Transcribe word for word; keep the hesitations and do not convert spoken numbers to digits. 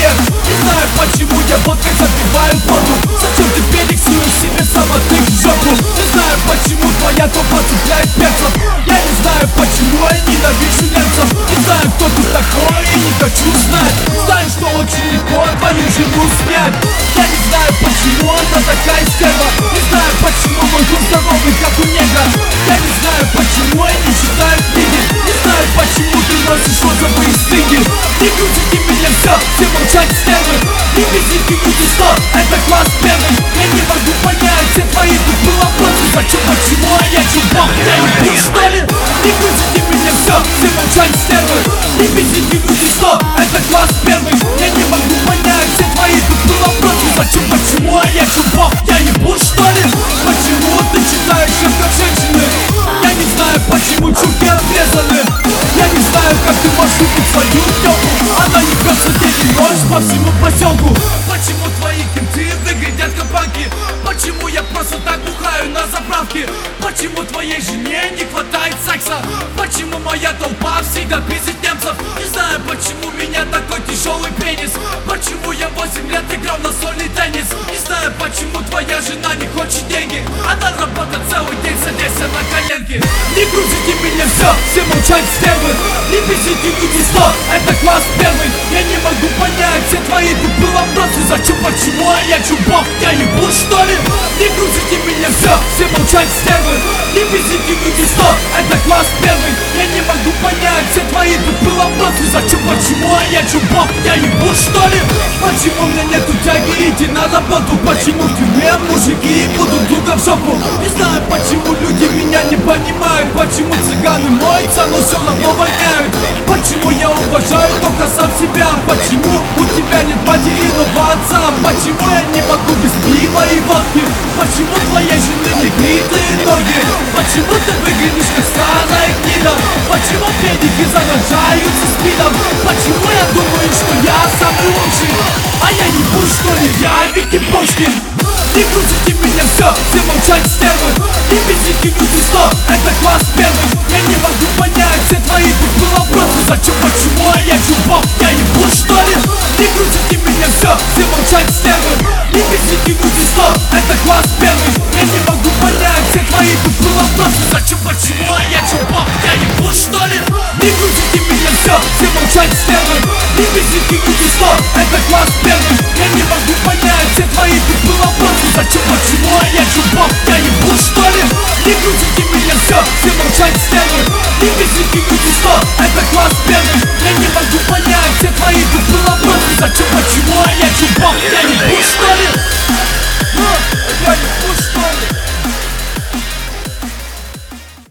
вверх. Не знаю почему я водкой забиваю воду. Зачем ты перексуешь себе самотык в жопу? Не знаю почему твоя топа цепляет перцев. Я не знаю почему я ненавижу немцев. Не знаю кто ты такой и не хочу знать. Знаю, что очень легко твою жену снять. Я не знаю почему она такая стерва. Не знаю почему мой друг здоровый как у негра. Я не знаю почему я не читаю книги. Не знаю почему ты носишь розовые стыги. Не крутите меня все, все молчать стервы. Не везите люди сто, это класс первый. Я не могу понять все твои тупые вопросы. Зачем, почему, а я чувак, я ебу что ли? Не крутите меня все, все молчать стервы. Не везите люди сто, это класс первый. Я не могу понять все твои тупые вопросы. Зачем, почему, а я чувак, я ебу что ли? Почему ты читаешь их как женщины? Я не знаю почему чурки обрезаны. Я не знаю как ты можешь убить свою тёлку. Она ебётся день и ночь по всему поселку. Почему твои кенты выглядят как банки? Почему я просто так бухаю на заправке? Почему твоей жене не хватает секса? Почему моя толпа всегда пиздит немцев? Не знаю почему у меня такой тяжелый пенис. Почему я восемь лет играл на сольный теннис? Не знаю почему твоя жена не хочет деньги. Она работает целый день, садясь на коленки. Не грузите меня все, все молчать стервы. Не бесите люди сто, это класс первый. Я не могу понять все твои тупые вопросы. Зачем, почему, а я чубок, я ебу что ли? Не грузите меня все, все молчать стервы. Не бесите люди сто, это класс первый. Я не могу понять все твои тупые вопросы. Зачем, почему, а я чубок, я ебу что ли? Почему у меня нету тяги идти на работу? Почему в тюрьме мужики будут друга в жопу? Не знаю почему люди меня не понимают. Почему цыганы моются, но все равно воняют. Почему я уважаю только сам себя? Почему у тебя нет материного отца? Почему я не могу без пива и водки? Почему твоей жены не гритые ноги? Почему ты выглядишь как старая гнида? Почему педики заражаются спидом? Почему я думаю, что я самый лучший? А я не буду, что ли, я Вики Пушкин. Не крутите меня все, все молчать стервы. Не бесите люди сто, это класс первый. Я не могу понять все твои тупые вопросы. Зачем, почему, а я чубок, я ебу что ли? Не крутите меня все, все молчать стервы. Не бесите люди сто, это класс первый. Я не могу понять все твои тупые вопросы. Зачем, почему, а я чубок, я ебу что ли? Не крутите меня все, все молчать стервы. Не бесите люди сто, это класс первый. Я не могу понять все твои тупые вопросы. Зачем, почему, а я чубок, я ебу что ли? Не крутите меня все, все молчать стервы. Не бесите люди сто, это класс первый. Я не могу понять